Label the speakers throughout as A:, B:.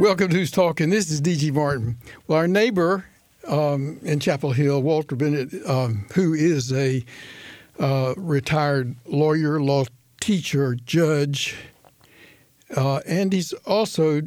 A: Welcome to Who's Talking. This is D.G. Martin. Well, our neighbor in Chapel Hill, Walter Bennett, who is a retired lawyer, law teacher, judge, and he's also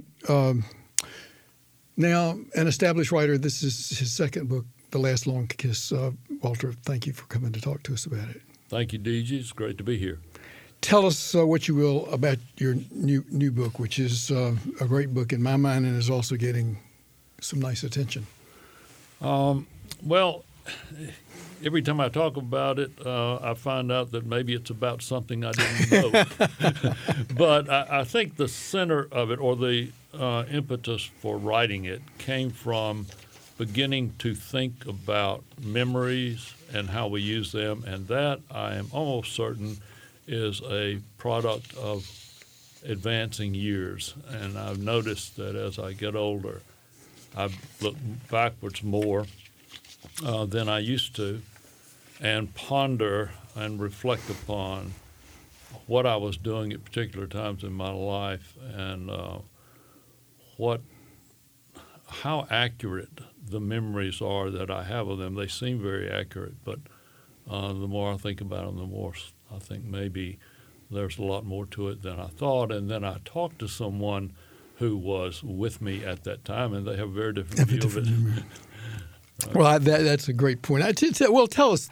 A: now an established writer. This is his second book, The Last Long Kiss. Walter, thank you for coming to talk to us about it.
B: Thank you, D.G. It's great to be here.
A: Tell us what you will about your new book, which is a great book in my mind and is also getting some nice attention.
B: Well, every time I talk about it, I find out that maybe it's about something I didn't know. But I think the center of it, or the impetus for writing it, came from beginning to think about memories and how we use them, and that I am almost certain is a product of advancing years. And I've noticed that as I get older, I look backwards more than I used to and ponder and reflect upon what I was doing at particular times in my life and how accurate the memories are that I have of them. They seem very accurate, but the more I think about them, the more I think maybe there's a lot more to it than I thought. And then I talked to someone who was with me at that time, and they have a very different view of it.
A: Right. Well, that's a great point. Well, tell us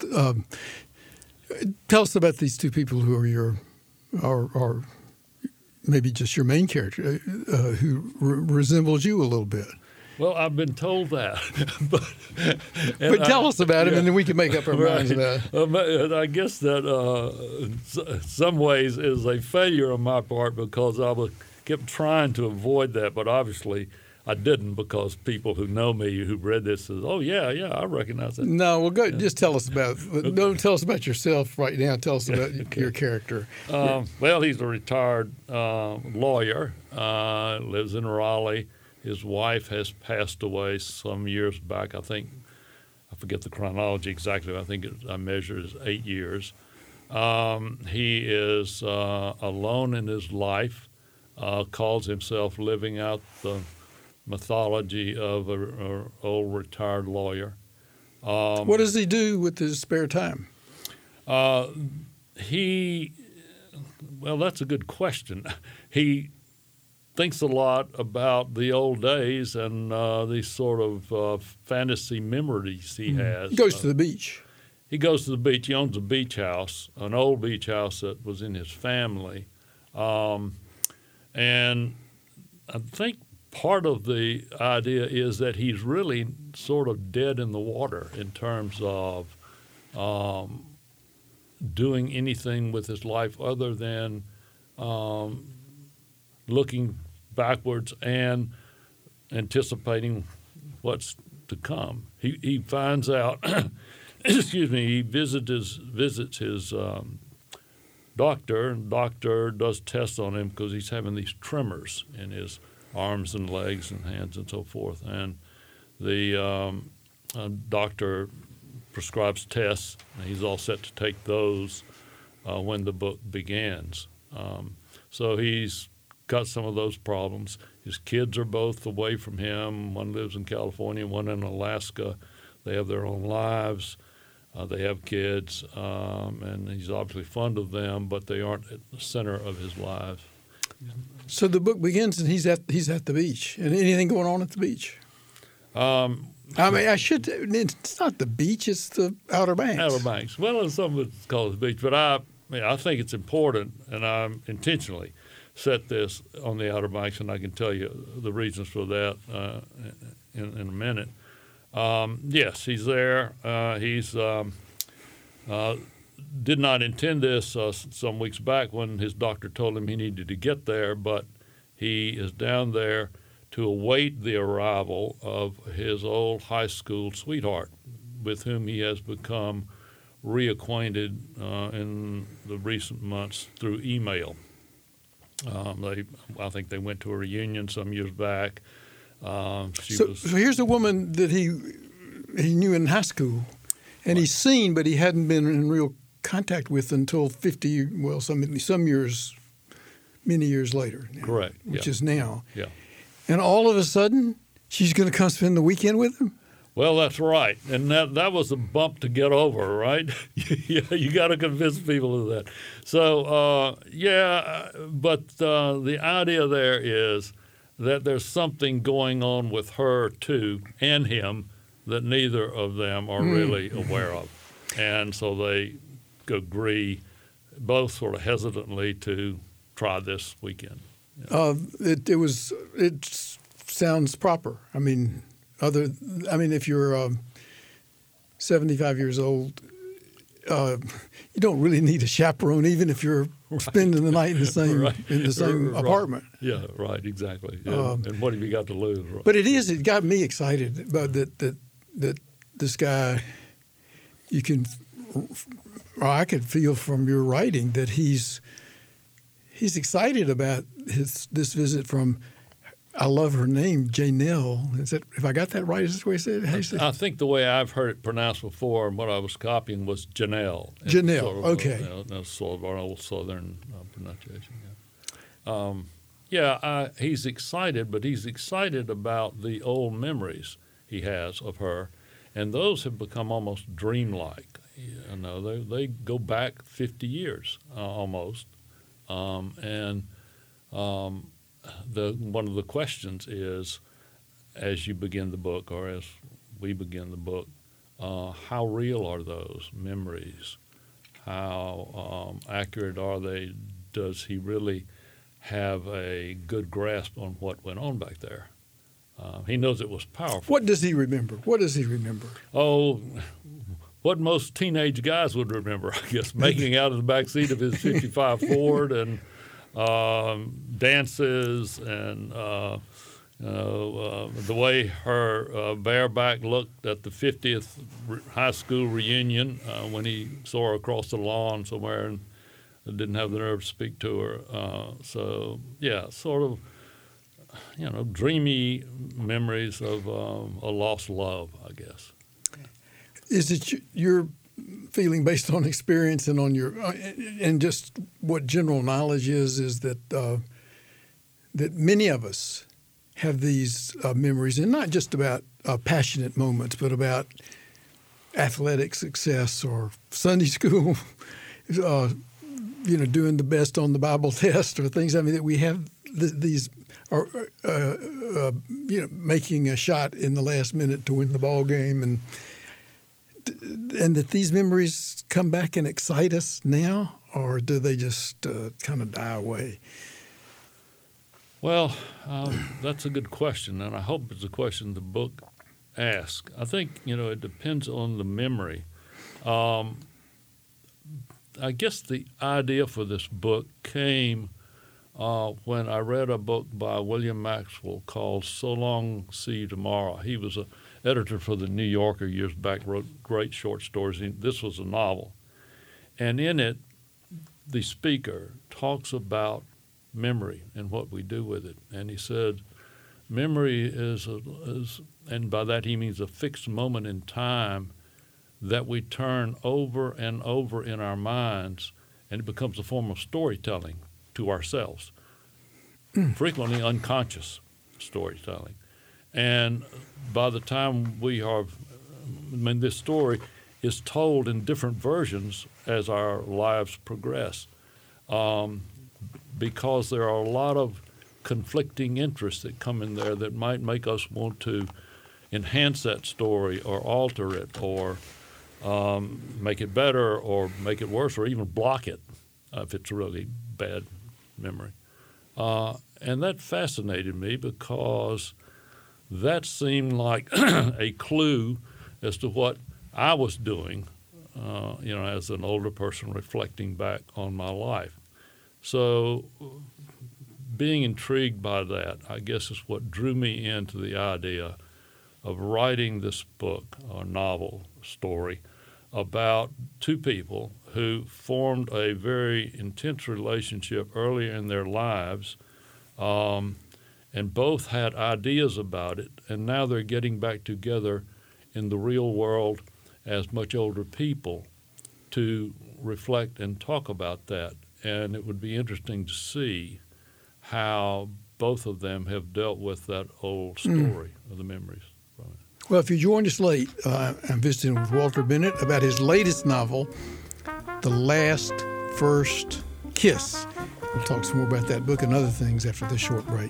A: about these two people who are or maybe just your main character, who resembles you a little bit.
B: Well, I've been told that. but
A: tell us about him, and then we can make up our minds about it.
B: I guess that in some ways is a failure on my part because I kept trying to avoid that, but obviously I didn't, because people who know me, who read this, says, "Oh yeah, I recognize that."
A: No, well, go. Just tell us about. Don't tell us about yourself right now. Tell us about your character.
B: Well, he's a retired lawyer. Lives in Raleigh. His wife has passed away some years back. I forget the chronology exactly. I think I measured as 8 years. He is alone in his life. Calls himself living out the mythology of an old retired lawyer.
A: What does he do with his spare time?
B: Well, that's a good question. He thinks a lot about the old days and these sort of fantasy memories he has.
A: He goes to the beach.
B: He goes to the beach. He owns a beach house, an old beach house that was in his family. And I think part of the idea is that he's really sort of dead in the water in terms of doing anything with his life other than looking backwards and anticipating what's to come. He finds out, he visits his doctor, and doctor does tests on him because he's having these tremors in his arms and legs and hands and so forth. And the doctor prescribes tests, and he's all set to take those when the book begins. So he's got some of those problems. His kids are both away from him. One lives in California, one in Alaska. They have their own lives. They have kids, and he's obviously fond of them, but they aren't at the center of his life.
A: So the book begins, and he's at the beach. And anything going on at the beach? It's not the beach; it's the Outer Banks.
B: Outer Banks. Well, some of it's called the beach, but I think it's important, and I intentionally set this on the Outer Banks, and I can tell you the reasons for that in a minute. Yes, he's there. He's did not intend this some weeks back when his doctor told him he needed to get there, but he is down there to await the arrival of his old high school sweetheart, with whom he has become reacquainted in the recent months through email. I think they went to a reunion some years back. So
A: here's a woman that he knew in high school, and he's seen, but he hadn't been in real contact with until many years later.
B: Correct.
A: Which is now.
B: Yeah.
A: And all of a sudden, she's going to come spend the weekend with him?
B: Well, that's right, and that was a bump to get over, right? You got to convince people of that. So, but the idea there is that there's something going on with her too and him that neither of them are really aware of, and so they agree, both sort of hesitantly, to try this weekend. Yeah.
A: It sounds proper. I mean, if you're 75 years old, you don't really need a chaperone, even if you're spending the night in the same apartment.
B: Yeah, right, exactly. Yeah. And what have you got to lose? Right?
A: But it got me excited about that this guy, I could feel from your writing that he's excited about this visit from, I love her name, Janelle. Is that, if I got that right, is that the way you say it?
B: I think the way I've heard it pronounced before, and what I was copying was Janelle.
A: Janelle,
B: sort of
A: okay.
B: That's sort of our old Southern pronunciation. He's excited, but he's excited about the old memories he has of her, and those have become almost dreamlike. They go back 50 years almost, one of the questions is, as you begin the book, or as we begin the book, how real are those memories? How accurate are they? Does he really have a good grasp on what went on back there? He knows it was powerful.
A: What does he remember?
B: Oh, what most teenage guys would remember, I guess, making out of the back seat of his 55 Ford and dances and the way her bareback looked at the 50th high school reunion when he saw her across the lawn somewhere and didn't have the nerve to speak to her. Sort of, dreamy memories of a lost love, I guess.
A: Is it your feeling, based on experience and on your and just what general knowledge is that that many of us have these memories, and not just about passionate moments, but about athletic success or Sunday school, doing the best on the Bible test or things. I mean, that we have these, or making a shot in the last minute to win the ball game, and that these memories come back and excite us now, or do they just kind of die away?
B: Well, that's a good question, and I hope it's a question the book asks. I think, it depends on the memory. I guess the idea for this book came when I read a book by William Maxwell called So Long, See You Tomorrow. He was an editor for the New Yorker years back, wrote great short stories. This was a novel. And in it, the speaker talks about memory and what we do with it. And he said, memory is and by that he means a fixed moment in time that we turn over and over in our minds, and it becomes a form of storytelling to ourselves, frequently unconscious storytelling. And by the time this story is told in different versions as our lives progress, because there are a lot of conflicting interests that come in there that might make us want to enhance that story or alter it or make it better or make it worse or even block it if it's a really bad memory. And that fascinated me because that seemed like a clue as to what I was doing, as an older person reflecting back on my life. So being intrigued by that, I guess, is what drew me into the idea of writing this book, or novel story, about two people who formed a very intense relationship earlier in their lives, and both had ideas about it, and now they're getting back together in the real world as much older people to reflect and talk about that. And it would be interesting to see how both of them have dealt with that old story of the memories.
A: Well, if you joined us late, I'm visiting with Walter Bennett about his latest novel, The Last First Kiss. We'll talk some more about that book and other things after this short break.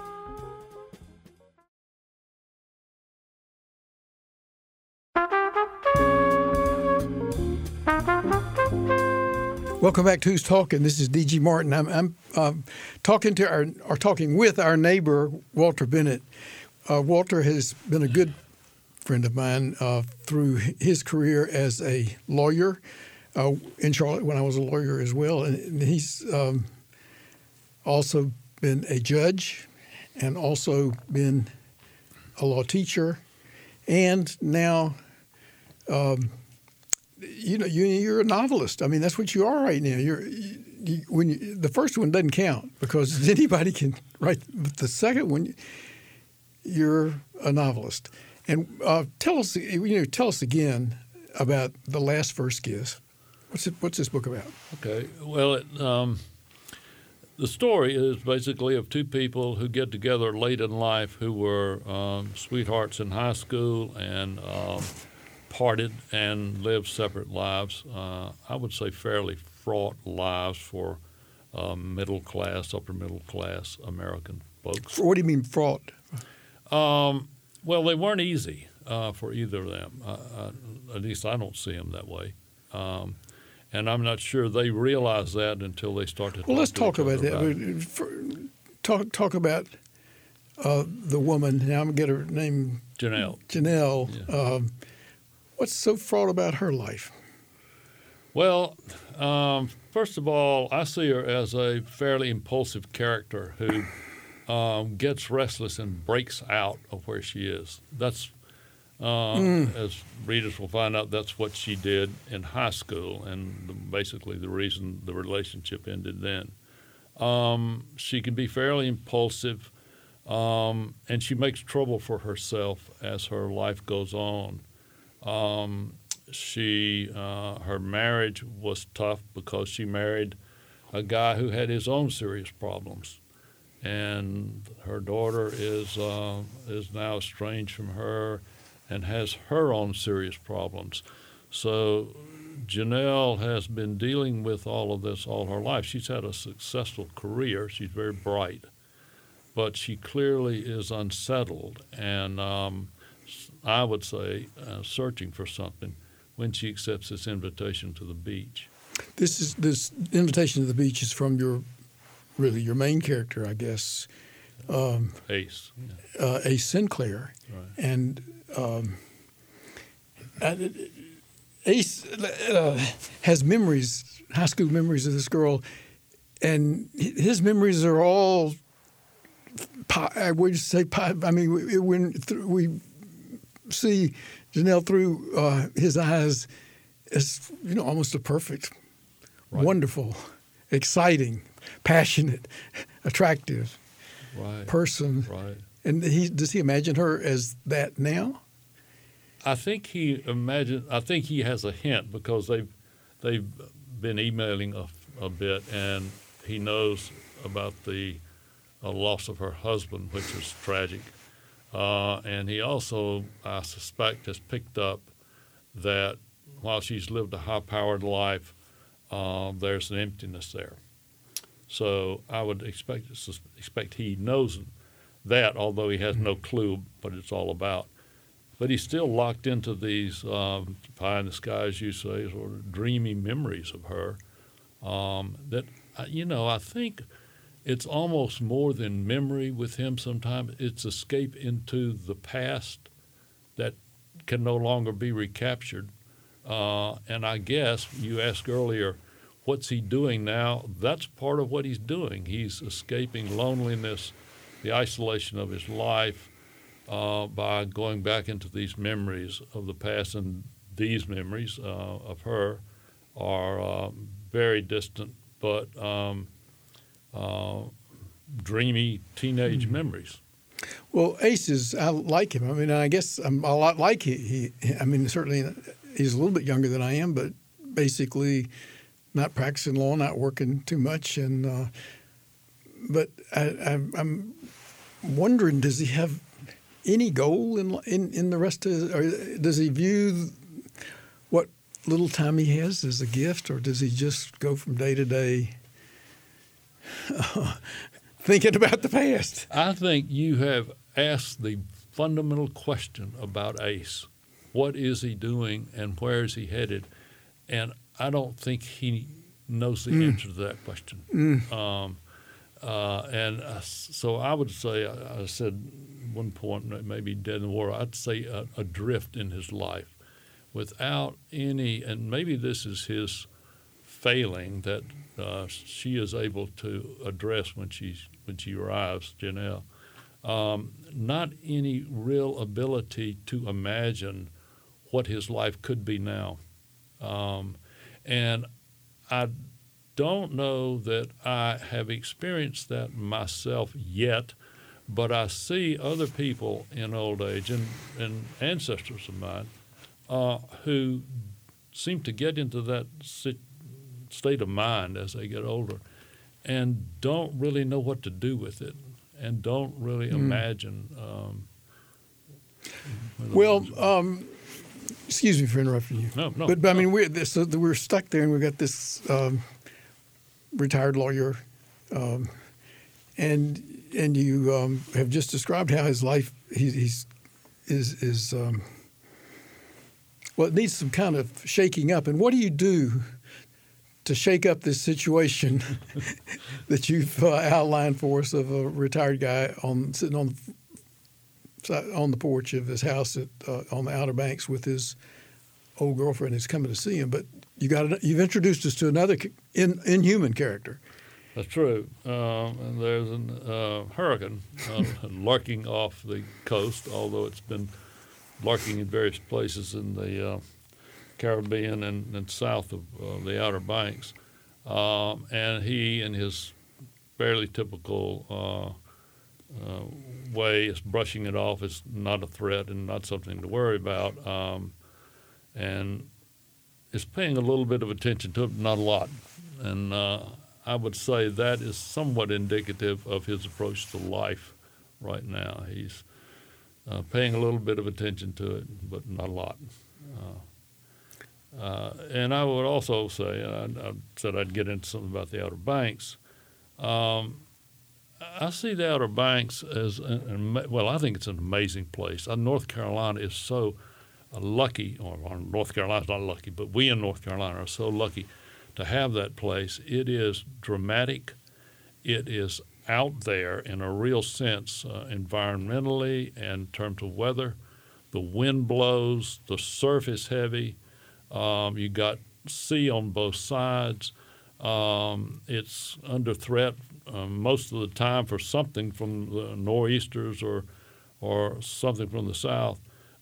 A: Welcome back to Who's Talking. This is D.G. Martin. I'm talking with our neighbor, Walter Bennett. Walter has been a good friend of mine through his career as a lawyer in Charlotte when I was a lawyer as well. And he's also been a judge and also been a law teacher. And now, you're a novelist. I mean, that's what you are right now. The first one doesn't count because anybody can write. But the second one, you're a novelist. And tell us again about The Last First Kiss. What's this book about?
B: Okay. Well, the story is basically of two people who get together late in life who were sweethearts in high school and parted and lived separate lives. I would say fairly fraught lives for upper middle class American folks.
A: What do you mean fraught?
B: Well, they weren't easy for either of them. At least I don't see them that way. And I'm not sure they realize that until they start to talk.
A: Well, let's
B: to
A: talk
B: each
A: about
B: other
A: that. Talk about the woman. Now I'm going to get her name.
B: Janelle.
A: Yeah. What's so fraught about her life?
B: Well, first of all, I see her as a fairly impulsive character who gets restless and breaks out of where she is. That's, as readers will find out, that's what she did in high school, and basically the reason the relationship ended then. She can be fairly impulsive, and she makes trouble for herself as her life goes on. Her marriage was tough because she married a guy who had his own serious problems, and her daughter is now estranged from her and has her own serious problems. So Janelle has been dealing with all of this all her life. She's had a successful career. She's very bright, but she clearly is unsettled and I would say searching for something when she accepts this invitation to the beach.
A: This invitation to the beach is from your main character, I guess.
B: Ace.
A: Ace Sinclair.
B: Right.
A: And Ace has memories, high school memories of this girl, and his memories are all. When we see Janelle through his eyes as almost a perfect, wonderful, exciting, passionate, attractive person.
B: Right.
A: And does he imagine her as that now?
B: I think he has a hint because they've been emailing a bit, and he knows about the loss of her husband, which is tragic. And he also, I suspect, has picked up that while she's lived a high-powered life, there's an emptiness there. So I would expect he knows that, although he has no clue what it's all about. But he's still locked into these pie in the sky, as you say, sort of dreamy memories of her that, I think it's almost more than memory with him sometimes. It's escape into the past that can no longer be recaptured. And I guess you asked earlier, what's he doing now? That's part of what he's doing. He's escaping loneliness, the isolation of his life, by going back into these memories of the past. And these memories of her are very distant, but dreamy teenage memories.
A: Well, Ace I like him. I mean, I guess I'm a lot like certainly he's a little bit younger than I am, but basically not practicing law, not working too much. And but I'm wondering, does he have any goal in the rest of his, or does he view what little time he has as a gift, or does he just go from day to day thinking about the past?
B: I think you have asked the fundamental question about Ace. What is he doing and where is he headed? And I don't think he knows the answer to that question. So I would say, I said one point, maybe dead in the water, I'd say a drift in his life without any, and maybe this is his failing that she is able to address when she arrives, Janelle. Not any real ability to imagine what his life could be now. And I don't know that I have experienced that myself yet, but I see other people in old age and ancestors of mine who seem to get into that state of mind as they get older and don't really know what to do with it and don't really imagine.
A: Excuse me for interrupting you.
B: No.
A: But I mean, we're stuck there, and we've got this retired lawyer, and you have just described how his life is it needs some kind of shaking up. And what do you do to shake up this situation that you've outlined for us of a retired guy sitting on the porch of his house on the Outer Banks with his old girlfriend who's coming to see him? But you've introduced us to another inhuman character.
B: That's true. And there's a hurricane lurking off the coast, although it's been lurking in various places in the Caribbean and south of the Outer Banks. And he, in his fairly typical way, is brushing it off as not a threat and not something to worry about, and is paying a little bit of attention to it, not a lot. And I would say that is somewhat indicative of his approach to life right now. He's paying a little bit of attention to it, but not a lot. And I would also say, I said I'd get into something about the Outer Banks. I see the Outer Banks as, I think it's an amazing place. North Carolina is so lucky, or North Carolina's not lucky, but we in North Carolina are so lucky to have that place. It is dramatic. It is out there in a real sense, environmentally and in terms of weather. The wind blows, the surf is heavy. You got sea on both sides. It's under threat most of the time for something from the nor'easters or something from the south.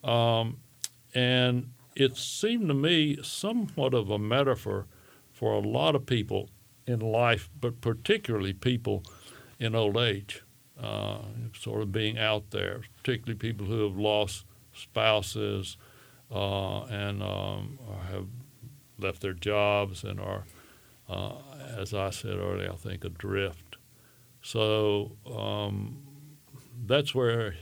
B: And it seemed to me somewhat of a metaphor for a lot of people in life, but particularly people in old age, sort of being out there, particularly people who have lost spouses and have left their jobs and are, as I said earlier, I think adrift. So that's where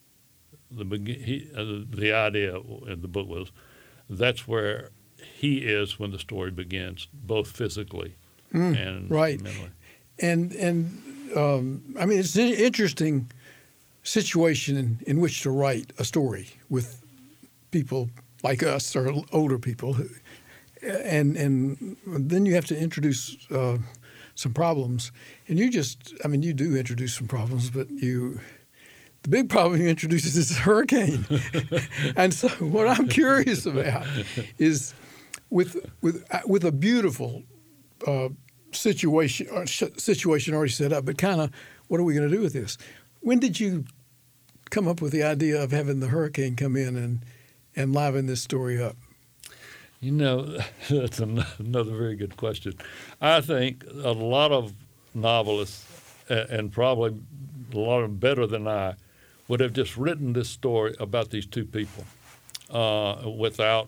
B: the idea in the book was, that's where he is when the story begins, both physically and mentally. And I mean, it's an interesting situation in which to write a story with people like us or older people, and then you have to introduce some problems. And you do introduce some problems, but the big problem you introduce is this hurricane. And so what I'm curious about is with a beautiful situation already set up, but kind of what are we going to do with this? When did you come up with the idea of having the hurricane come in and liven this story up? That's another very good question. I think a lot of novelists, and probably a lot of them better than I, would have just written this story about these two people without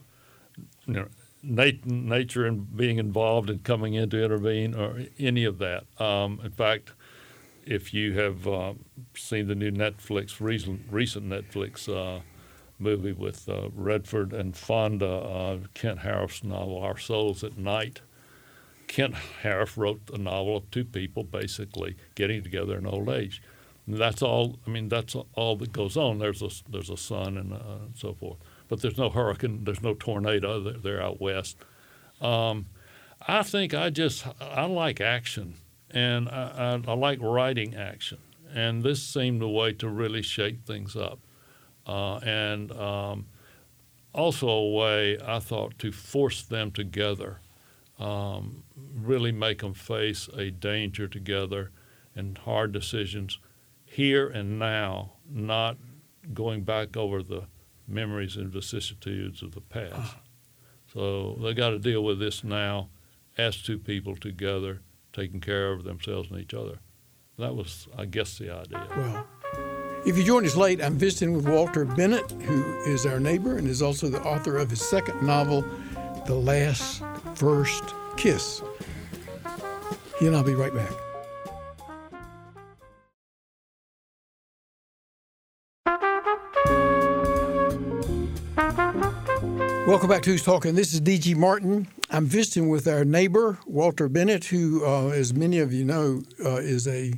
B: nature and being involved and coming in to intervene or any of that. In fact, if you have seen the new recent Netflix movie with Redford and Fonda, Kent Harif's novel Our Souls at Night. Kent Harif wrote a novel of two people basically getting together in old age. And that's all. I mean, that's all that goes on. There's a sun and so forth, but there's no hurricane. There's no tornado. They're out west. I think I like action, and I like writing action, and this seemed a way to really shake things up, and also a way I thought to force them together, really make them face a danger together and hard decisions here and now, not going back over the memories and vicissitudes of the past. So they got to deal with this now as two people together, taking care of themselves and each other. That was, I guess, the idea.
A: Well, if you join us late, I'm visiting with Walter Bennett, who is our neighbor and is also the author of his second novel, The Last First Kiss. He and I'll be right back. Welcome back to Who's Talking. This is D.G. Martin. I'm visiting with our neighbor, Walter Bennett, who, as many of you know, is a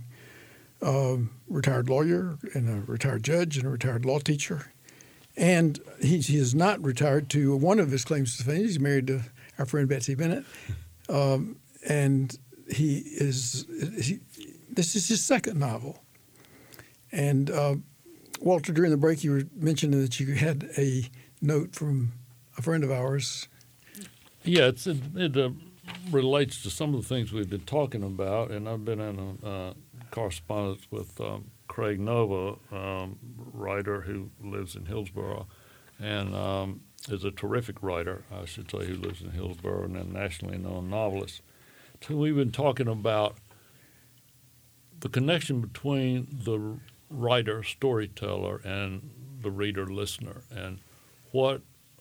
A: retired lawyer and a retired judge and a retired law teacher. And he is not retired to one of his claims to fame. He's married to our friend Betsy Bennett. And this is his second novel. And Walter, during the break, you were mentioning that you had a note from a friend of ours.
B: Yeah, it relates to some of the things we've been talking about, and I've been in a correspondence with Craig Nova, writer who lives in Hillsborough, and is a terrific writer, I should say, who lives in Hillsborough and a nationally known novelist. So we've been talking about the connection between the writer, storyteller, and the reader, listener, and what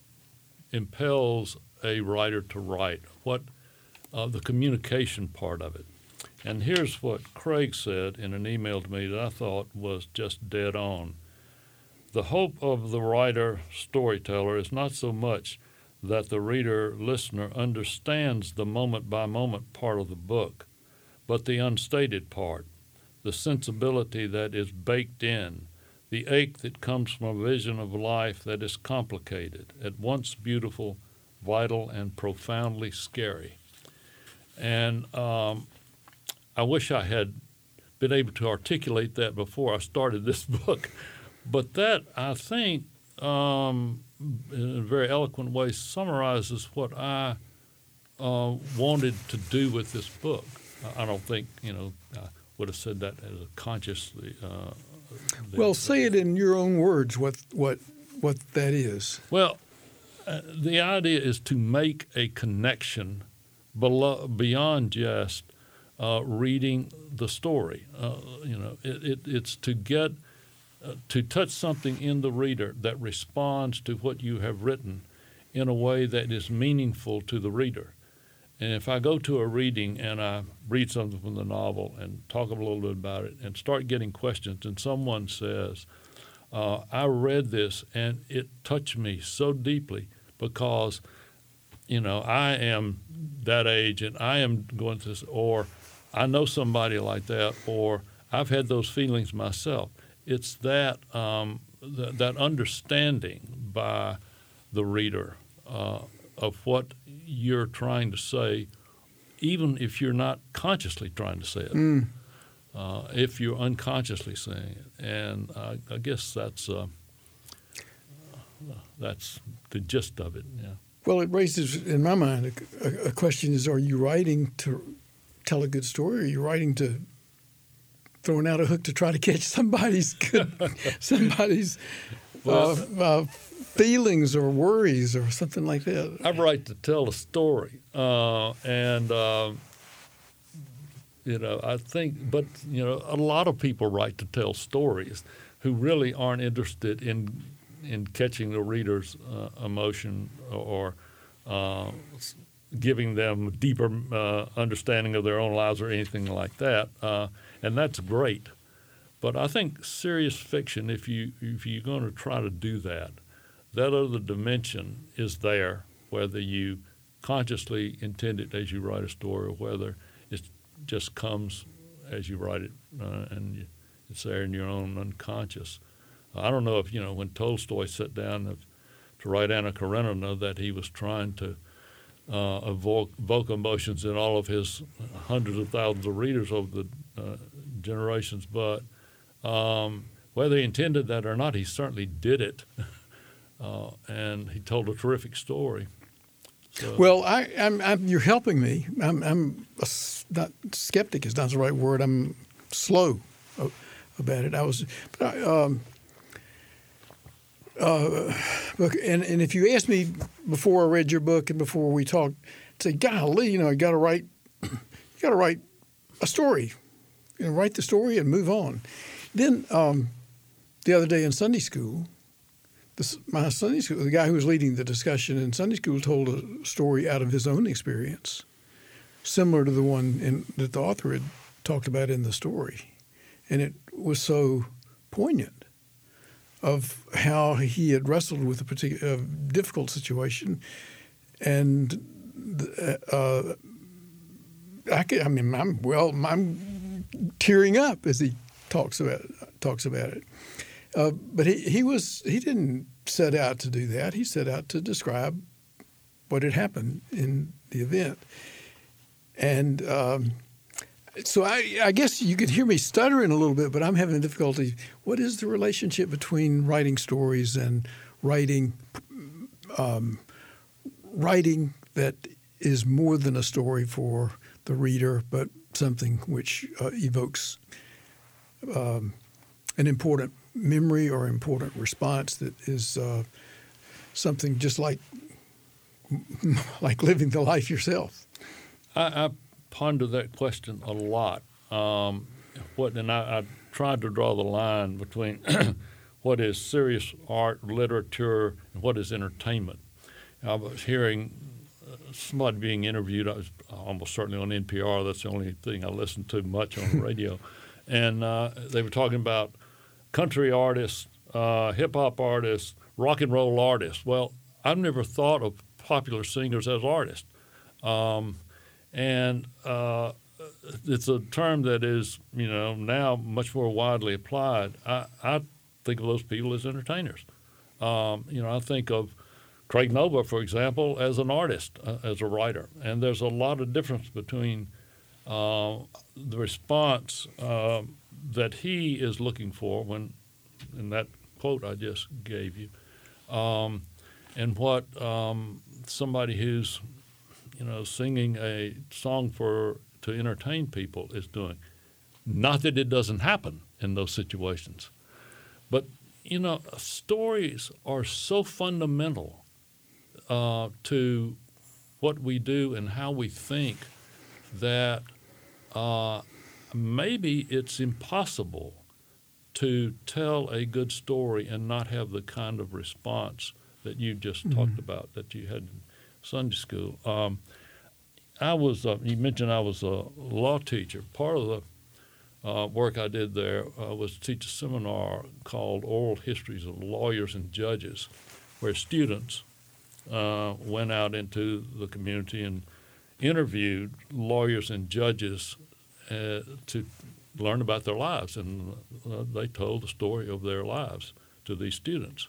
B: impels a writer to write, what the communication part of it. And here's what Craig said in an email to me that I thought was just dead on. The hope of the writer storyteller is not so much that the reader listener understands the moment-by-moment part of the book, but the unstated part, the sensibility that is baked in, the ache that comes from a vision of life that is complicated, at once beautiful, vital, and profoundly scary. And I wish I had been able to articulate that before I started this book. But that, I think, in a very eloquent way, summarizes what I wanted to do with this book. I don't think, I would have said that as a consciously.
A: Well, say it in your own words, what that is.
B: Well, the idea is to make a connection beyond just reading the story. It's to get to touch something in the reader that responds to what you have written in a way that is meaningful to the reader. And if I go to a reading and I read something from the novel and talk a little bit about it and start getting questions, and someone says, I read this and it touched me so deeply because, I am that age and I am going through this, or I know somebody like that, or I've had those feelings myself. It's that that understanding by the reader of what you're trying to say, even if you're not consciously trying to say it, if you're unconsciously saying it. And I guess that's the gist of it. Yeah.
A: Well, it raises, in my mind, a question is, are you writing to tell a good story, or are you writing to throwing out a hook to try to catch somebody's feelings or worries or something like that?
B: I write to tell a story, and I think, but a lot of people write to tell stories who really aren't interested in catching the reader's emotion or giving them a deeper understanding of their own lives or anything like that. and that's great. But I think serious fiction, if you're going to try to do that other dimension is there, whether you consciously intend it as you write a story or whether it just comes as you write it and it's there in your own unconscious. I don't know if, when Tolstoy sat down to write Anna Karenina, that he was trying to evoke emotions in all of his hundreds of thousands of readers over the generations. But whether he intended that or not, he certainly did it. And he told a terrific story. So.
A: Well, I'm you're helping me. I'm not skeptic is not the right word. I'm slow about it. And if you asked me before I read your book and before we talked, I'd say, golly, you got to write a story, write the story and move on. Then the other day in Sunday school, the guy who was leading the discussion in Sunday school told a story out of his own experience, similar to the one that the author had talked about in the story. And it was so poignant of how he had wrestled with a particular difficult situation. And I'm tearing up as he talks about it. But he didn't set out to do that. He set out to describe what had happened in the event. And so I guess you could hear me stuttering a little bit, but I'm having difficulty. What is the relationship between writing stories and writing that is more than a story for the reader, but something which evokes an important memory or important response that is something just like living the life yourself?
B: I ponder that question a lot. I tried to draw the line between what is serious art, literature, and what is entertainment. I was hearing somebody being interviewed. I was almost certainly on NPR. That's the only thing I listen to much on the radio. And they were talking about country artists, hip-hop artists, rock and roll artists. Well, I've never thought of popular singers as artists. And it's a term that is, now much more widely applied. I think of those people as entertainers. I think of Craig Nova, for example, as an artist, as a writer. And there's a lot of difference between the response that he is looking for in that quote I just gave you, and what somebody who's singing a song to entertain people is doing. Not that it doesn't happen in those situations, but stories are so fundamental to what we do and how we think that maybe it's impossible to tell a good story and not have the kind of response that you just talked about, that you had in Sunday school. You mentioned I was a law teacher. Part of the work I did there was to teach a seminar called Oral Histories of Lawyers and Judges, where students went out into the community and interviewed lawyers and judges to learn about their lives, and they told the story of their lives to these students.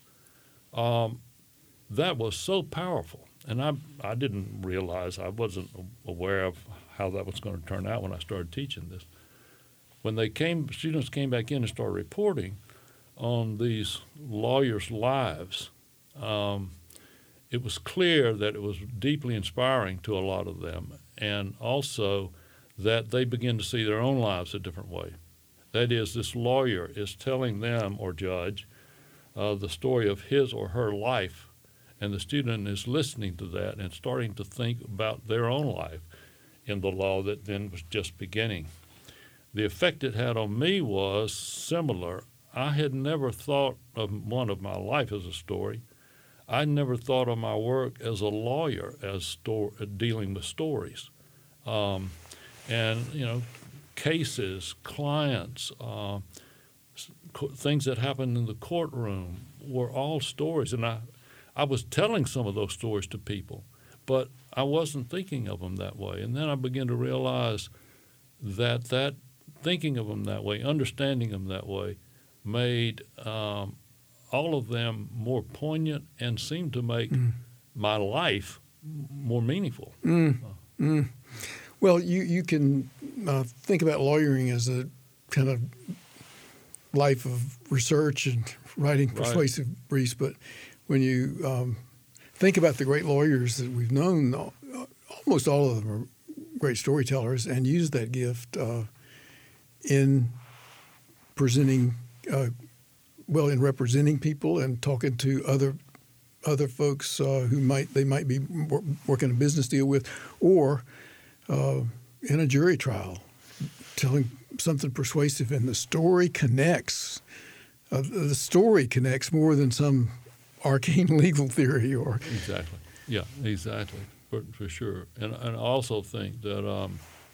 B: That was so powerful, and I didn't realize, I wasn't aware of how that was going to turn out when I started teaching this. When students came back in and started reporting on these lawyers' lives, it was clear that it was deeply inspiring to a lot of them, and also that they begin to see their own lives a different way. That is, this lawyer is telling them, or judge, the story of his or her life, and the student is listening to that and starting to think about their own life in the law that then was just beginning. The effect it had on me was similar. I had never thought of my life as a story. I never thought of my work as a lawyer as dealing with stories. And, cases, clients, things that happened in the courtroom were all stories. And I was telling some of those stories to people, but I wasn't thinking of them that way. And then I began to realize that thinking of them that way, understanding them that way, made all of them more poignant and seemed to make my life more meaningful.
A: Well, you can think about lawyering as a kind of life of research and writing persuasive briefs, but when you think about the great lawyers that we've known, almost all of them are great storytellers and use that gift in presenting, in representing people and talking to other folks who might be working a business deal with, or in a jury trial, telling something persuasive, and the story connects. The story connects more than some arcane legal theory or.
B: Exactly. Yeah, exactly, for sure. And I also think that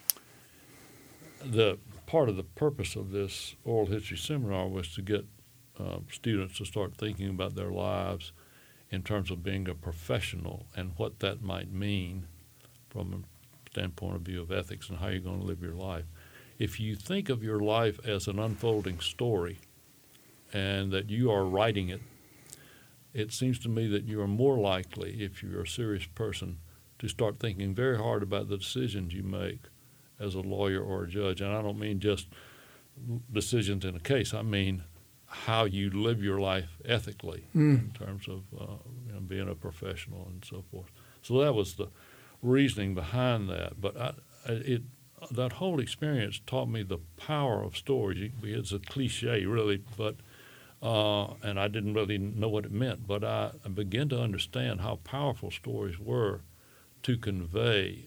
B: the part of the purpose of this oral history seminar was to get students to start thinking about their lives in terms of being a professional and what that might mean from a standpoint of view of ethics and how you're going to live your life. If you think of your life as an unfolding story and that you are writing it, it seems to me that you are more likely, if you're a serious person, to start thinking very hard about the decisions you make as a lawyer or a judge. And I don't mean just decisions in a case. I mean how you live your life ethically in terms of being a professional and so forth. So that was the reasoning behind that. But that whole experience taught me the power of stories. It's a cliche, really, but and I didn't really know what it meant. But I began to understand how powerful stories were to convey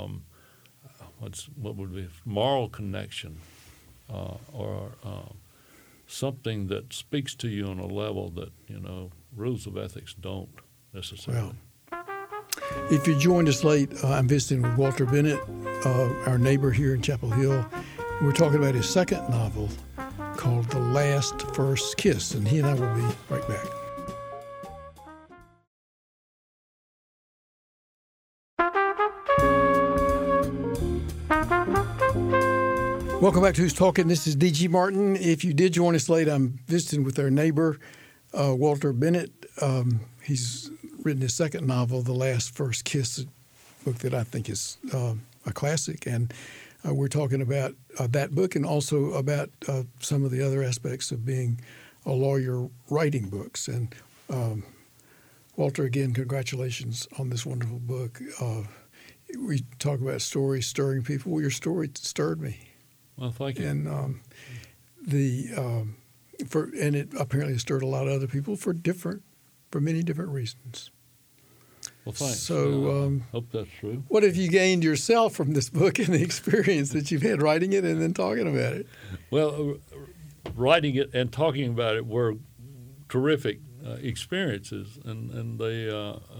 B: what would be moral connection or something that speaks to you on a level that rules of ethics don't necessarily.
A: Well, if you joined us late, I'm visiting with Walter Bennett, our neighbor here in Chapel Hill. And we're talking about his second novel called The Last First Kiss, and he and I will be right back. Welcome back to Who's Talking. This is D.G. Martin. If you did join us late, I'm visiting with our neighbor, Walter Bennett. He's written his second novel, The Last First Kiss, a book that I think is a classic. And we're talking about that book and also about some of the other aspects of being a lawyer writing books. And Walter, again, congratulations on this wonderful book. We talk about stories stirring people. Well, your story stirred me.
B: Well, thank you.
A: And and it apparently stirred a lot of other people for many different reasons.
B: Well, thanks.
A: So,
B: hope that's true.
A: What have you gained yourself from this book and the experience that you've had writing it and then talking about it?
B: Well, writing it and talking about it were terrific experiences, and they.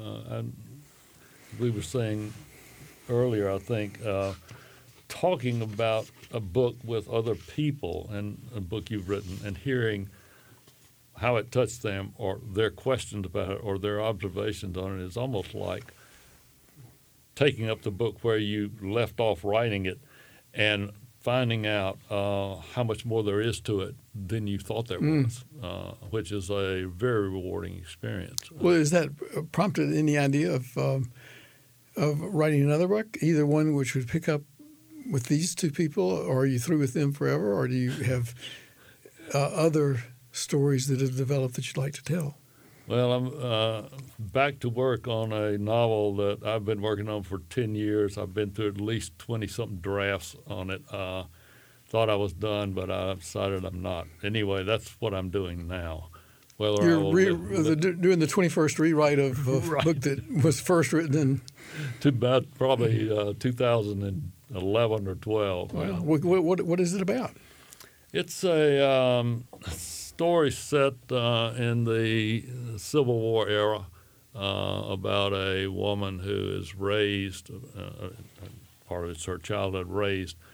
B: We were saying earlier, I think, talking about a book with other people and a book you've written and hearing how it touched them or their questions about it or their observations on it is almost like taking up the book where you left off writing it and finding out how much more there is to it than you thought there was, which is a very rewarding experience.
A: Well, has that prompted any idea of writing another book, either one which would pick up with these two people, or are you through with them forever, or do you have other stories that have developed that you'd like to tell?
B: Well, I'm back to work on a novel that I've been working on for 10 years. I've been through at least 20-something drafts on it. Thought I was done, but I decided I'm not. Anyway, that's what I'm doing now.
A: You're doing the 21st rewrite of a book that was first written in...
B: To about probably 2011 or 12.
A: Wow. What is it about?
B: It's a story set in the Civil War era about a woman who is raised, part of it's her childhood, raised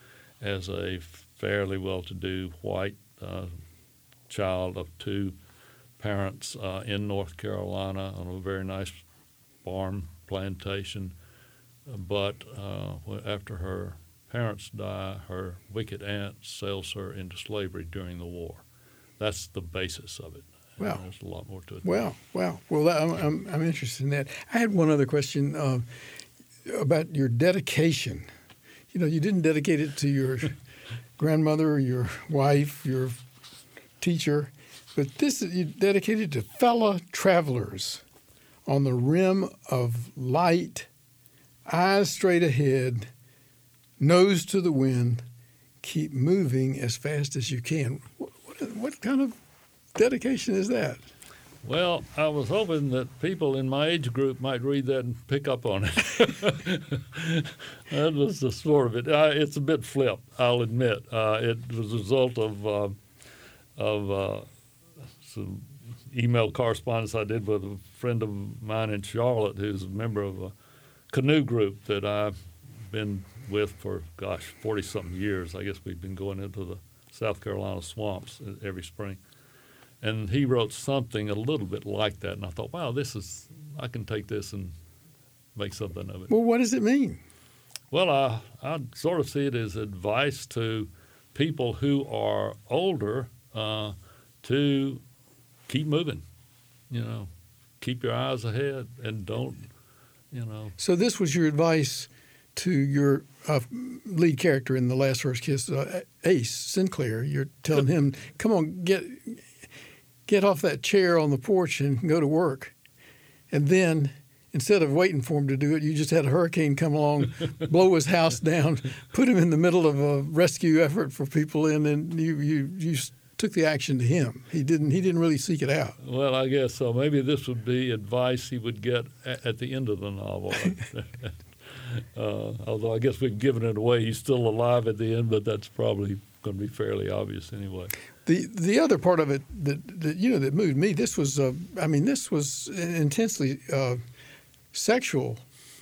B: as a fairly well-to-do white child of two parents in North Carolina on a very nice farm plantation. But after her parents die, her wicked aunt sells her into slavery during the war. That's the basis of it.
A: Wow.
B: There's a lot more to it.
A: Wow. Well, I'm interested in that. I had one other question about your dedication. You know, you didn't dedicate it to your grandmother, your wife, your teacher, but you dedicated to fellow travelers on the rim of light, eyes straight ahead, nose to the wind, keep moving as fast as you can. What kind of dedication is that?
B: Well, I was hoping that people in my age group might read that and pick up on it. That was the sort of it. It's a bit flip, I'll admit. It was a result of some email correspondence I did with a friend of mine in Charlotte who's a member of a canoe group that I've been with for, 40-something years. I guess we've been going into the South Carolina swamps every spring. And he wrote something a little bit like that, and I thought, wow, I can take this and make something of it.
A: Well, what does it mean?
B: Well, I sort of see it as advice to people who are older to keep moving, keep your eyes ahead and don't,
A: So this was your advice to your lead character in The Last First Kiss, Ace Sinclair. You're telling him, come on, get off that chair on the porch and go to work. And then, instead of waiting for him to do it, you just had a hurricane come along, blow his house down, put him in the middle of a rescue effort for people, and then you took the action to him. He didn't really seek it out.
B: Well, I guess so. Maybe this would be advice he would get at the end of the novel. Although I guess we've given it away. He's still alive at the end, but that's probably going to be fairly obvious anyway.
A: The other part of it that moved me, this was intensely sexual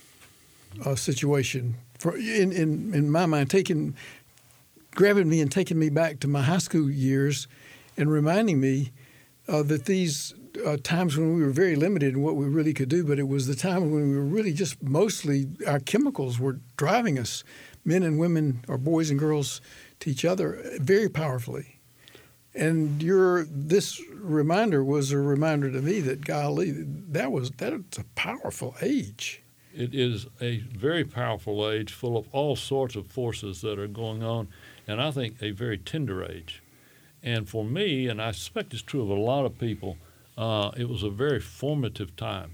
A: situation in my mind, grabbing me and taking me back to my high school years, and reminding me that these times when we were very limited in what we really could do, but it was the time when we were really just mostly our chemicals were driving us, men and women, or boys and girls, to each other very powerfully. And this reminder was a reminder to me that, golly, that's a powerful age.
B: It is a very powerful age full of all sorts of forces that are going on, and I think a very tender age. And for me, and I suspect it's true of a lot of people, it was a very formative time.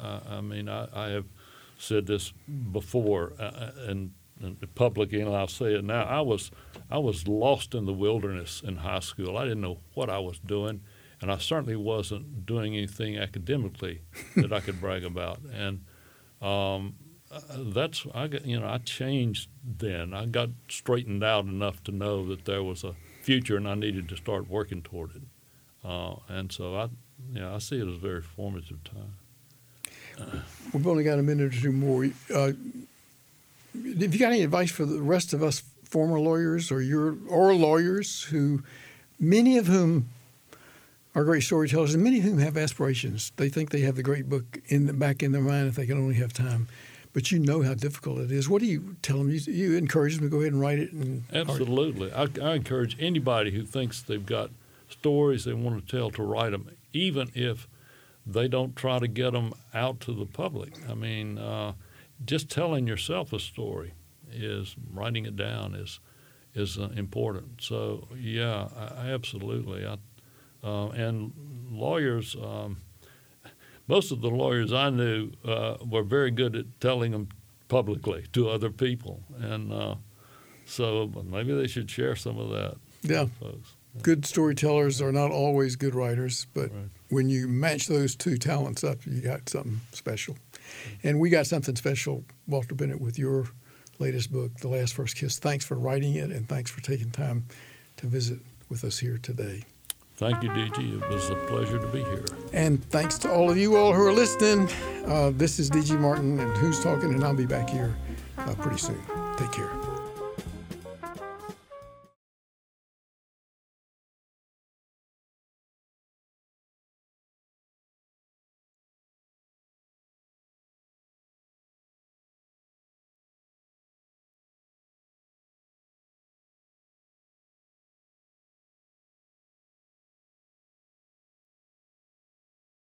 B: I have said this before and publicly, and I'll say it now. I was lost in the wilderness in high school. I didn't know what I was doing, and I certainly wasn't doing anything academically that I could brag about. And I changed then. I got straightened out enough to know that there was a future, and I needed to start working toward it. And so I see it as a very formative time.
A: We've only got a minute or two more. Have you got any advice for the rest of us former lawyers or lawyers who, many of whom are great storytellers and many of whom have aspirations? They think they have the great book back in their mind if they can only have time. But you know how difficult it is. What do you tell them? You encourage them to go ahead and write it?
B: Absolutely. I encourage anybody who thinks they've got stories they want to tell to write them, even if they don't try to get them out to the public. I mean, just telling yourself a story writing it down is important. So, yeah, I absolutely. And lawyers, most of the lawyers I knew were very good at telling them publicly to other people. And so maybe they should share some of that with folks. Yeah.
A: Good storytellers are not always good writers, but
B: right.
A: When you match those two talents up, you got something special. And we got something special, Walter Bennett, with your latest book, The Last First Kiss. Thanks for writing it, and thanks for taking time to visit with us here today.
B: Thank you, D.G. It was a pleasure to be here.
A: And thanks to all of you all who are listening. This is D.G. Martin and Who's Talking, and I'll be back here pretty soon. Take care.